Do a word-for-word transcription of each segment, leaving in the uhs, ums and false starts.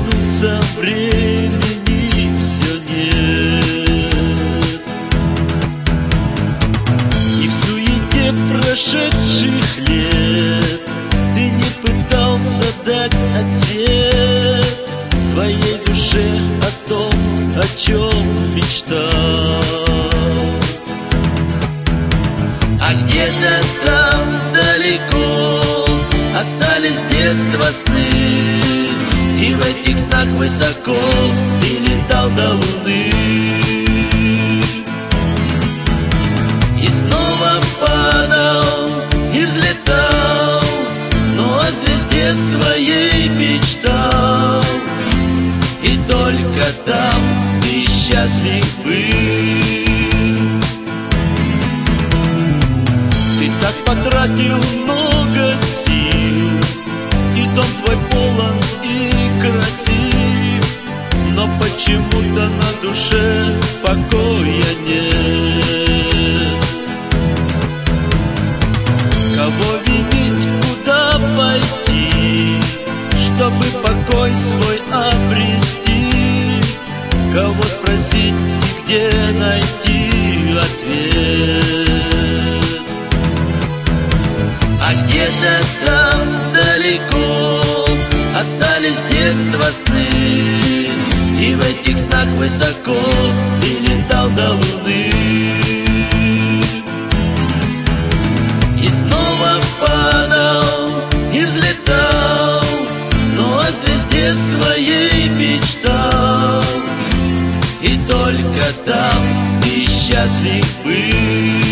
вернуться времени все нет. И в суете прошедших лет ты не пытался дать ответ своей душе о том, о чем мечтал. А где-то там далеко остались детства сны, и в этих снах высоко ты летал до луны. И снова падал и взлетал, но о звезде своей мечтал. И только там ты счастлив был. Ты так потратил много сил, и дом твой полон и красив, но почему-то на душе покоя нет. Кого винить, куда пойти, чтобы покой свой обрести? Кого спросить и где найти ответ? А где-то там далеко остались детства сны, и в этих снах высоко ты летал до луны. И снова падал и взлетал, но о звезде своей мечтал. И только там ты счастлив был.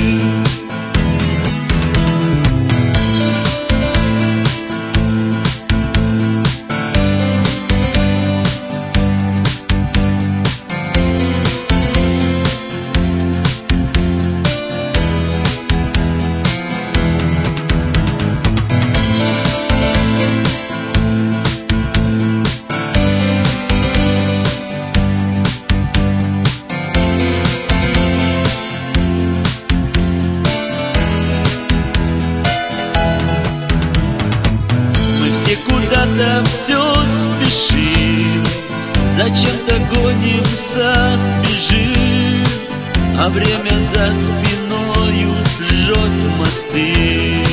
Куда-то все спешим, зачем-то гонимся, бежим, а время за спиною жжет мосты.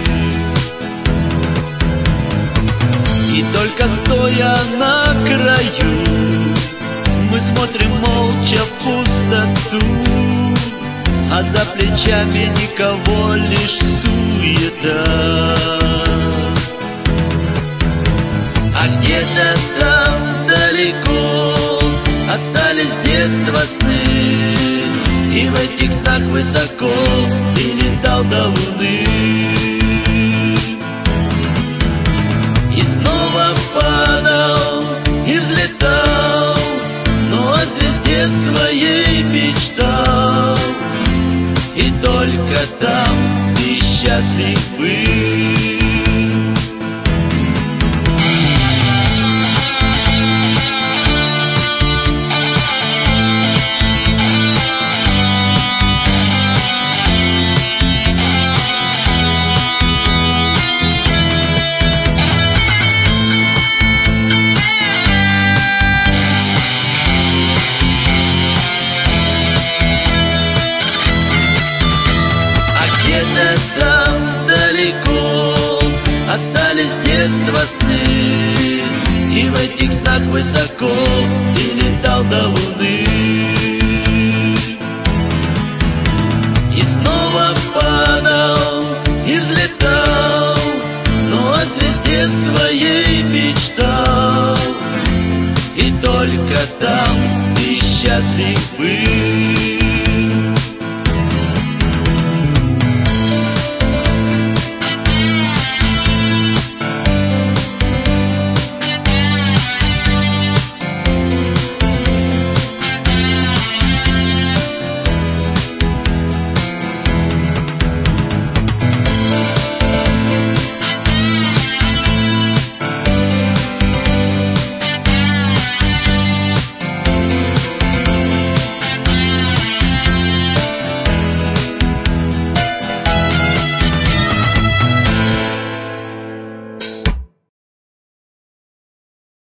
И только стоя на краю, мы смотрим молча в пустоту, а за плечами никого, лишь суета. А где-то там далеко остались детства сны, и в этих снах высоко ты летал до луны. И снова падал и взлетал, но о звезде своей мечтал. И только там ты счастлив был. Там далеко остались детства сны, и в этих снах высоко ты летал до луны. И снова падал и взлетал, но о звезде своей мечтал. И только там ты счастлив был.